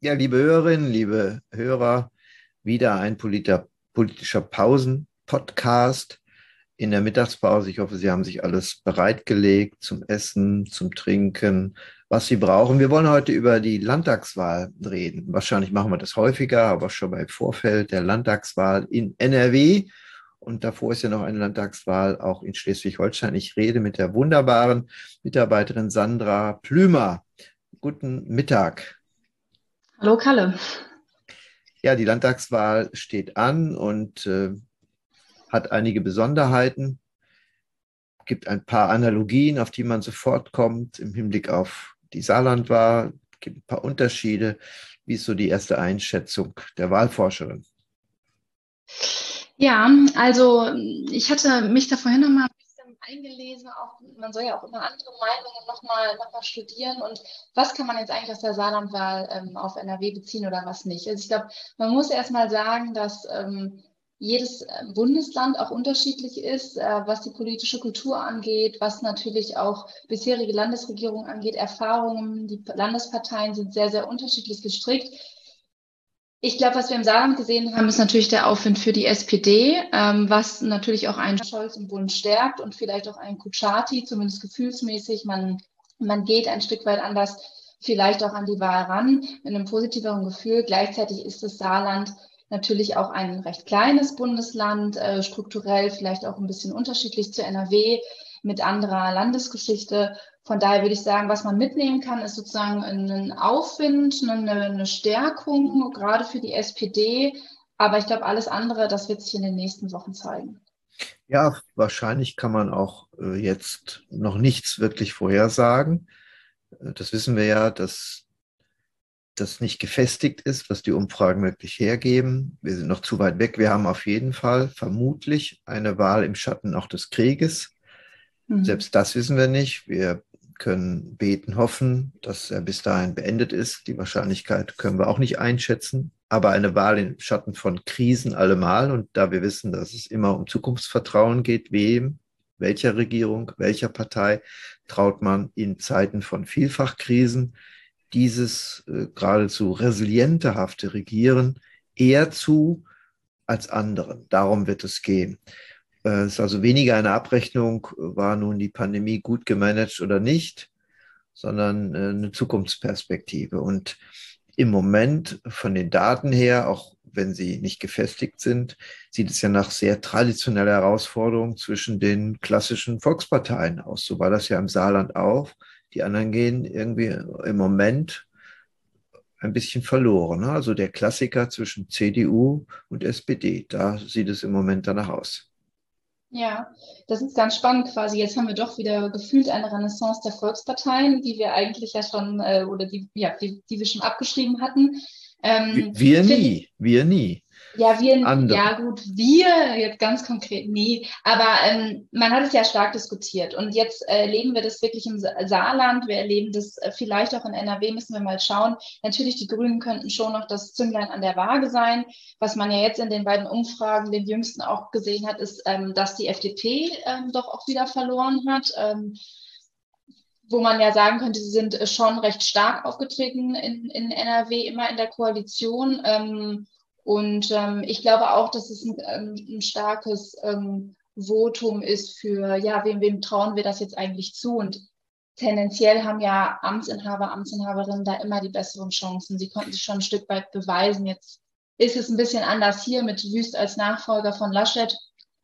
Ja, liebe Hörerinnen, liebe Hörer, wieder ein politischer Pausen-Podcast in der Mittagspause. Ich hoffe, Sie haben sich alles bereitgelegt zum Essen, zum Trinken, was Sie brauchen. Wir wollen heute über die Landtagswahl reden. Wahrscheinlich machen wir das häufiger, aber schon beim Vorfeld der Landtagswahl in NRW. Und davor ist ja noch eine Landtagswahl auch in Schleswig-Holstein. Ich rede mit der wunderbaren Mitarbeiterin Sandra Plümer. Guten Mittag. Hallo Kalle. Ja, die Landtagswahl steht an und hat einige Besonderheiten. Es gibt ein paar Analogien, auf die man sofort kommt im Hinblick auf die Saarlandwahl. Es gibt ein paar Unterschiede. Wie ist so die erste Einschätzung der Wahlforscherin? Ja, also ich hatte mich da vorhin noch mal ein bisschen eingelesen. Auch, man soll ja auch immer andere Meinungen noch mal studieren. Und was kann man jetzt eigentlich aus der Saarlandwahl auf NRW beziehen oder was nicht? Also ich glaube, man muss erst mal sagen, dass jedes Bundesland auch unterschiedlich ist, was die politische Kultur angeht, was natürlich auch bisherige Landesregierungen angeht, Erfahrungen. Die Landesparteien sind sehr, sehr unterschiedlich gestrickt. Ich glaube, was wir im Saarland gesehen haben, ist natürlich der Aufwind für die SPD, was natürlich auch einen Scholz im Bund stärkt und vielleicht auch einen Kutschaty, zumindest gefühlsmäßig. Man geht ein Stück weit anders vielleicht auch an die Wahl ran, mit einem positiveren Gefühl. Gleichzeitig ist das Saarland natürlich auch ein recht kleines Bundesland, strukturell vielleicht auch ein bisschen unterschiedlich zu NRW mit anderer Landesgeschichte. Von daher würde ich sagen, was man mitnehmen kann, ist sozusagen ein Aufwind, eine Stärkung, gerade für die SPD. Aber ich glaube, alles andere, das wird sich in den nächsten Wochen zeigen. Ja, wahrscheinlich kann man auch jetzt noch nichts wirklich vorhersagen. Das wissen wir ja, dass das nicht gefestigt ist, was die Umfragen wirklich hergeben. Wir sind noch zu weit weg. Wir haben auf jeden Fall vermutlich eine Wahl im Schatten auch des Krieges. Mhm. Selbst das wissen wir nicht. Wir können beten, hoffen, dass er bis dahin beendet ist. Die Wahrscheinlichkeit können wir auch nicht einschätzen. Aber eine Wahl im Schatten von Krisen allemal. Und da wir wissen, dass es immer um Zukunftsvertrauen geht, wem, welcher Regierung, welcher Partei traut man in Zeiten von Vielfachkrisen dieses geradezu resilientehafte Regieren eher zu als anderen. Darum wird es gehen. Es ist also weniger eine Abrechnung, war nun die Pandemie gut gemanagt oder nicht, sondern eine Zukunftsperspektive. Und im Moment von den Daten her, auch wenn sie nicht gefestigt sind, sieht es ja nach sehr traditioneller Herausforderung zwischen den klassischen Volksparteien aus. So war das ja im Saarland auch. Die anderen gehen irgendwie im Moment ein bisschen verloren. Ne? Also der Klassiker zwischen CDU und SPD, da sieht es im Moment danach aus. Ja, das ist ganz spannend quasi. Jetzt haben wir doch wieder gefühlt eine Renaissance der Volksparteien, die wir eigentlich ja schon, oder die wir schon abgeschrieben hatten. Wir Finde nie, wir nie. ja Andere. gut, wir jetzt ganz konkret nie, aber man hat es ja stark diskutiert und jetzt erleben wir das wirklich im Saarland, wir erleben das vielleicht auch in NRW, müssen wir mal schauen. Natürlich, die Grünen könnten schon noch das Zünglein an der Waage sein. Was man ja jetzt in den beiden Umfragen, den jüngsten auch gesehen hat, ist, dass die FDP doch auch wieder verloren hat. Wo man ja sagen könnte, sie sind schon recht stark aufgetreten in NRW, immer in der Koalition. Ich glaube auch, dass es ein starkes Votum ist für, ja, wem trauen wir das jetzt eigentlich zu? Und tendenziell haben ja Amtsinhaber, Amtsinhaberinnen da immer die besseren Chancen. Sie konnten sich schon ein Stück weit beweisen. Jetzt ist es ein bisschen anders hier mit Wüst als Nachfolger von Laschet.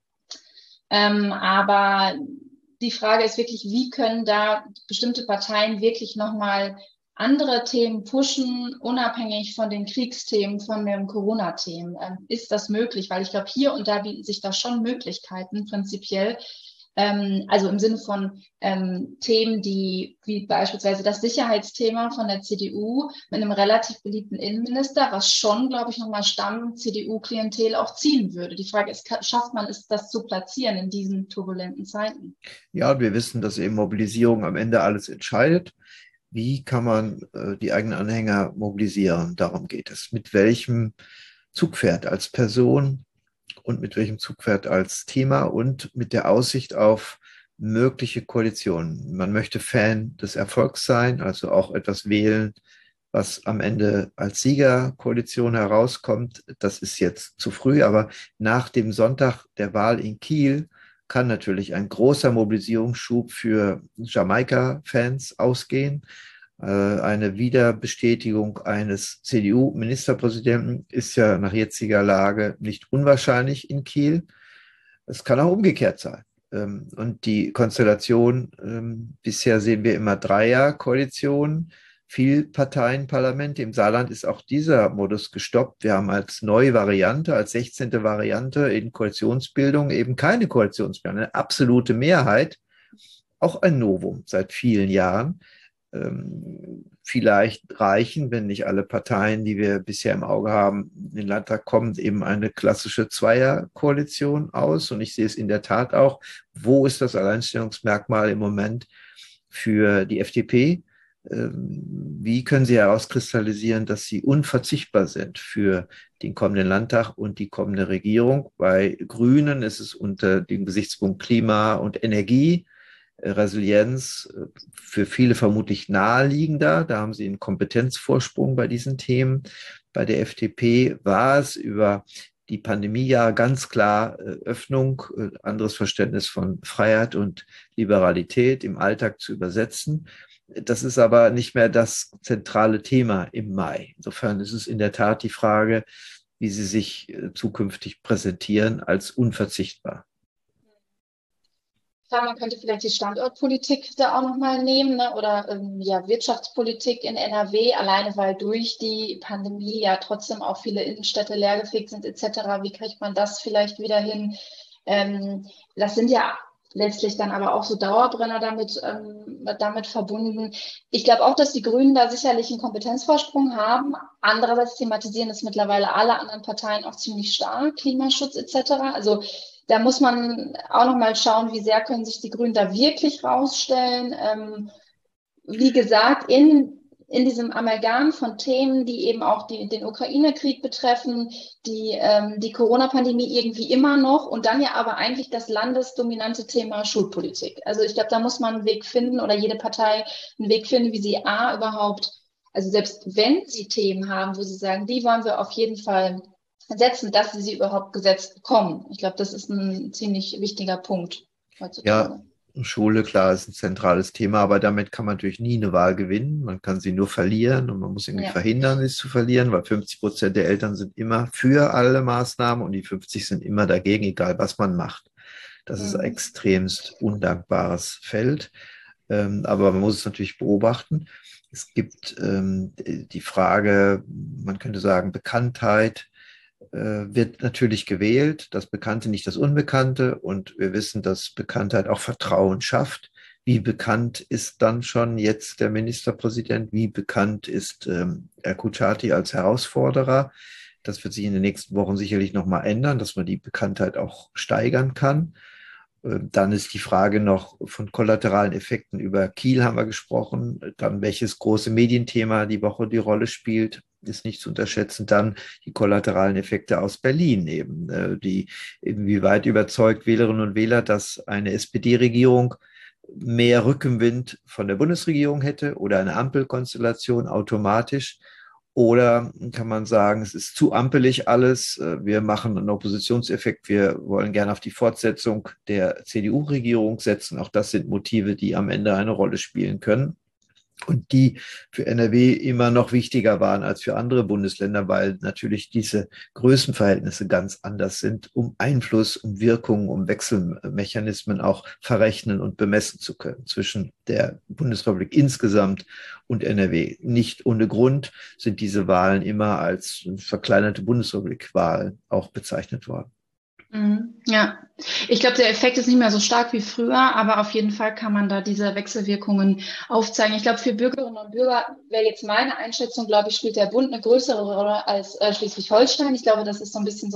Aber die Frage ist wirklich, wie können da bestimmte Parteien wirklich nochmal andere Themen pushen, unabhängig von den Kriegsthemen, von den Corona-Themen? Ist das möglich? Weil ich glaube, hier und da bieten sich da schon Möglichkeiten prinzipiell. Also im Sinne von Themen, die wie beispielsweise das Sicherheitsthema von der CDU mit einem relativ beliebten Innenminister, was schon, glaube ich, nochmal Stamm-CDU-Klientel auch ziehen würde. Die Frage ist, schafft man es, das zu platzieren in diesen turbulenten Zeiten? Ja, und wir wissen, dass eben Mobilisierung am Ende alles entscheidet. Wie kann man die eigenen Anhänger mobilisieren? Darum geht es. Mit welchem Zugpferd als Person und mit welchem Zugpferd als Thema und mit der Aussicht auf mögliche Koalitionen. Man möchte Fan des Erfolgs sein, also auch etwas wählen, Was am Ende als Siegerkoalition herauskommt, das ist jetzt zu früh, aber nach dem Sonntag der Wahl in Kiel kann natürlich ein großer Mobilisierungsschub für Jamaika-Fans ausgehen. Eine Wiederbestätigung eines CDU-Ministerpräsidenten ist ja nach jetziger Lage nicht unwahrscheinlich in Kiel. Es kann auch umgekehrt sein. Und die Konstellation, bisher sehen wir immer Dreierkoalitionen, Vielparteienparlamente. Im Saarland ist auch dieser Modus gestoppt. Wir haben als neue Variante, als 16. Variante in Koalitionsbildung eben keine Koalitionsbildung, eine absolute Mehrheit, auch ein Novum seit vielen Jahren. Vielleicht reichen, wenn nicht alle Parteien, die wir bisher im Auge haben, in den Landtag kommen, eben eine klassische Zweierkoalition aus. Und ich sehe es in der Tat auch. Wo ist das Alleinstellungsmerkmal im Moment für die FDP? Wie können Sie herauskristallisieren, dass Sie unverzichtbar sind für den kommenden Landtag und die kommende Regierung? Bei Grünen ist es unter dem Gesichtspunkt Klima und Energie, Resilienz für viele vermutlich naheliegender. Da haben Sie einen Kompetenzvorsprung bei diesen Themen. Bei der FDP war es über die Pandemiejahre ganz klar Öffnung, anderes Verständnis von Freiheit und Liberalität im Alltag zu übersetzen. Das ist aber nicht mehr das zentrale Thema im Mai. Insofern ist es in der Tat die Frage, wie Sie sich zukünftig präsentieren als unverzichtbar. Klar, man könnte vielleicht die Standortpolitik da auch nochmal nehmen, ne? Oder ja, Wirtschaftspolitik in NRW, alleine weil durch die Pandemie ja trotzdem auch viele Innenstädte leergefegt sind etc. Wie kriegt man das vielleicht wieder hin? Das sind ja letztlich dann aber auch so Dauerbrenner damit verbunden. Ich glaube auch, dass die Grünen da sicherlich einen Kompetenzvorsprung haben. Andererseits thematisieren es mittlerweile alle anderen Parteien auch ziemlich stark, Klimaschutz etc. Also da muss man auch noch mal schauen, wie sehr können sich die Grünen da wirklich rausstellen. Wie gesagt, in diesem Amalgam von Themen, die eben auch den Ukraine-Krieg betreffen, die Corona-Pandemie irgendwie immer noch und dann ja aber eigentlich das landesdominante Thema Schulpolitik. Also ich glaube, da muss man einen Weg finden oder jede Partei einen Weg finden, wie sie überhaupt, also selbst wenn sie Themen haben, wo sie sagen, die wollen wir auf jeden Fall setzen, dass sie überhaupt gesetzt bekommen. Ich glaube, das ist ein ziemlich wichtiger Punkt heutzutage. Ja, Schule, klar, ist ein zentrales Thema, aber damit kann man natürlich nie eine Wahl gewinnen. Man kann sie nur verlieren und man muss irgendwie verhindern, es zu verlieren, weil 50% der Eltern sind immer für alle Maßnahmen und die 50 sind immer dagegen, egal was man macht. Das ist ein extremst undankbares Feld, aber man muss es natürlich beobachten. Es gibt die Frage, man könnte sagen, Bekanntheit, wird natürlich gewählt, das Bekannte, nicht das Unbekannte. Und wir wissen, dass Bekanntheit auch Vertrauen schafft. Wie bekannt ist dann schon jetzt der Ministerpräsident? Wie bekannt ist Kuchati als Herausforderer? Das wird sich in den nächsten Wochen sicherlich nochmal ändern, dass man die Bekanntheit auch steigern kann. Dann ist die Frage noch von kollateralen Effekten. Über Kiel haben wir gesprochen. Dann welches große Medienthema die Woche die Rolle spielt, ist nicht zu unterschätzen. Dann die kollateralen Effekte aus Berlin eben, die inwieweit überzeugt Wählerinnen und Wähler, dass eine SPD-Regierung mehr Rückenwind von der Bundesregierung hätte oder eine Ampelkonstellation automatisch. Oder kann man sagen, es ist zu ampelig alles, wir machen einen Oppositionseffekt, wir wollen gerne auf die Fortsetzung der CDU-Regierung setzen. Auch das sind Motive, die am Ende eine Rolle spielen können und die für NRW immer noch wichtiger waren als für andere Bundesländer, weil natürlich diese Größenverhältnisse ganz anders sind, um Einfluss, um Wirkung, um Wechselmechanismen auch verrechnen und bemessen zu können zwischen der Bundesrepublik insgesamt und NRW. Nicht ohne Grund sind diese Wahlen immer als verkleinerte Bundesrepublik-Wahlen auch bezeichnet worden. Ja, ich glaube, der Effekt ist nicht mehr so stark wie früher, aber auf jeden Fall kann man da diese Wechselwirkungen aufzeigen. Ich glaube, für Bürgerinnen und Bürger wäre jetzt meine Einschätzung, glaube ich, spielt der Bund eine größere Rolle als Schleswig-Holstein. Ich glaube, das ist so ein bisschen so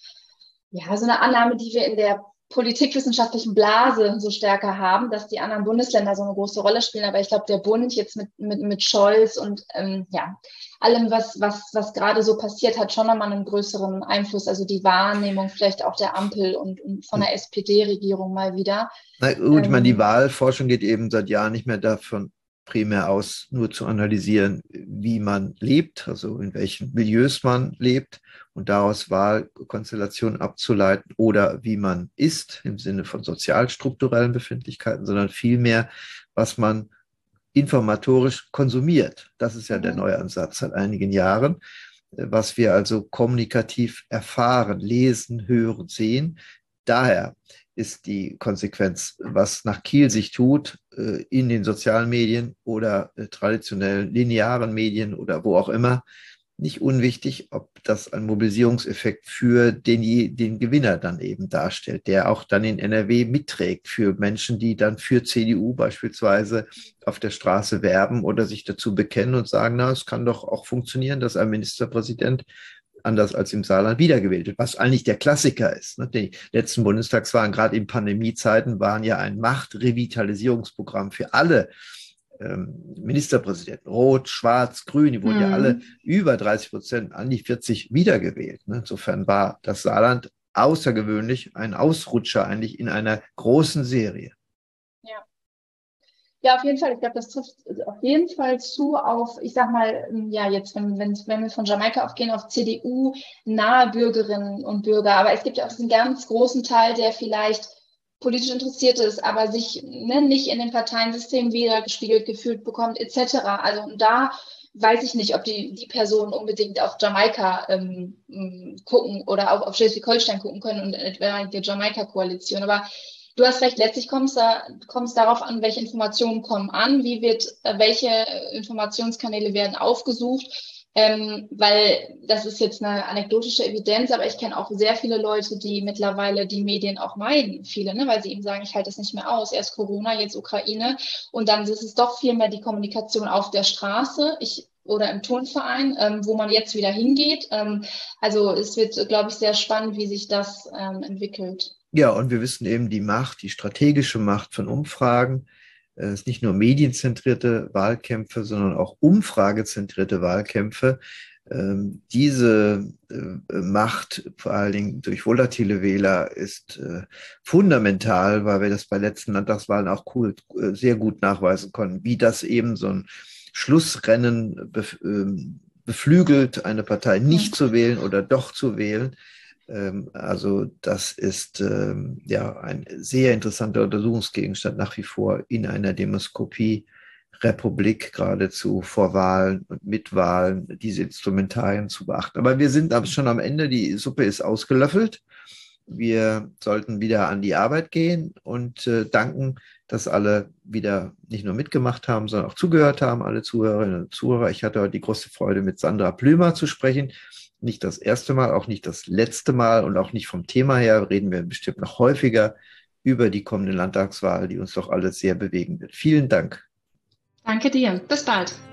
eine Annahme, die wir in der politikwissenschaftlichen Blase so stärker haben, dass die anderen Bundesländer so eine große Rolle spielen. Aber ich glaube, der Bund jetzt mit Scholz und allem, was gerade so passiert, hat schon nochmal einen größeren Einfluss. Also die Wahrnehmung vielleicht auch der Ampel und von der SPD-Regierung mal wieder. Na gut, ich meine, die Wahlforschung geht eben seit Jahren nicht mehr davon primär aus, nur zu analysieren, wie man lebt, also in welchen Milieus man lebt und daraus Wahlkonstellationen abzuleiten oder wie man ist im Sinne von sozialstrukturellen Befindlichkeiten, sondern vielmehr, was man informatorisch konsumiert. Das ist ja der neue Ansatz seit einigen Jahren, was wir also kommunikativ erfahren, lesen, hören, sehen. Daher ist die Konsequenz, was nach Kiel sich tut, in den sozialen Medien oder traditionellen linearen Medien oder wo auch immer, nicht unwichtig, ob das ein Mobilisierungseffekt für den Gewinner dann eben darstellt, der auch dann in NRW mitträgt für Menschen, die dann für CDU beispielsweise auf der Straße werben oder sich dazu bekennen und sagen, na, es kann doch auch funktionieren, dass ein Ministerpräsident anders als im Saarland wiedergewählt wird, was eigentlich der Klassiker ist. Die letzten Bundestagswahlen, gerade in Pandemiezeiten, waren ja ein Machtrevitalisierungsprogramm für alle Ministerpräsidenten, Rot, Schwarz, Grün, die wurden ja alle über 30%, an die 40 wiedergewählt. Insofern war das Saarland außergewöhnlich ein Ausrutscher eigentlich in einer großen Serie. Ja. Ja, auf jeden Fall. Ich glaube, das trifft auf jeden Fall zu auf, ich sag mal, ja, jetzt, wenn wir von Jamaika aufgehen, auf CDU-nahe Bürgerinnen und Bürger. Aber es gibt ja auch diesen ganz großen Teil, der vielleicht politisch interessiert ist, aber sich nicht in den Parteiensystemen wiedergespiegelt gefühlt bekommt, etc. Also da weiß ich nicht, ob die Personen unbedingt auf Jamaika gucken oder auch auf Schleswig-Holstein gucken können und etwa die Jamaika-Koalition. Aber du hast recht, letztlich kommt es darauf an, welche Informationen kommen an, welche Informationskanäle werden aufgesucht. Weil das ist jetzt eine anekdotische Evidenz, aber ich kenne auch sehr viele Leute, die mittlerweile die Medien auch meiden, viele, weil sie eben sagen, ich halte das nicht mehr aus, erst Corona, jetzt Ukraine und dann ist es doch viel mehr die Kommunikation auf der Straße oder im Turnverein, wo man jetzt wieder hingeht. Also es wird, glaube ich, sehr spannend, wie sich das entwickelt. Ja, und wir wissen eben die strategische Macht von Umfragen. Es ist nicht nur medienzentrierte Wahlkämpfe, sondern auch umfragezentrierte Wahlkämpfe. Diese Macht, vor allen Dingen durch volatile Wähler, ist fundamental, weil wir das bei letzten Landtagswahlen auch sehr gut nachweisen konnten, wie das eben so ein Schlussrennen beflügelt, eine Partei nicht zu wählen oder doch zu wählen. Also das ist ja ein sehr interessanter Untersuchungsgegenstand nach wie vor in einer Demoskopie-Republik, geradezu vor Wahlen und mit Wahlen, diese Instrumentarien zu beachten. Aber wir sind schon am Ende, die Suppe ist ausgelöffelt. Wir sollten wieder an die Arbeit gehen und danken, dass alle wieder nicht nur mitgemacht haben, sondern auch zugehört haben, alle Zuhörerinnen und Zuhörer. Ich hatte heute die große Freude, mit Sandra Plümer zu sprechen. Nicht das erste Mal, auch nicht das letzte Mal und auch nicht vom Thema her. Reden wir bestimmt noch häufiger über die kommende Landtagswahl, die uns doch alle sehr bewegen wird. Vielen Dank. Danke dir. Bis bald.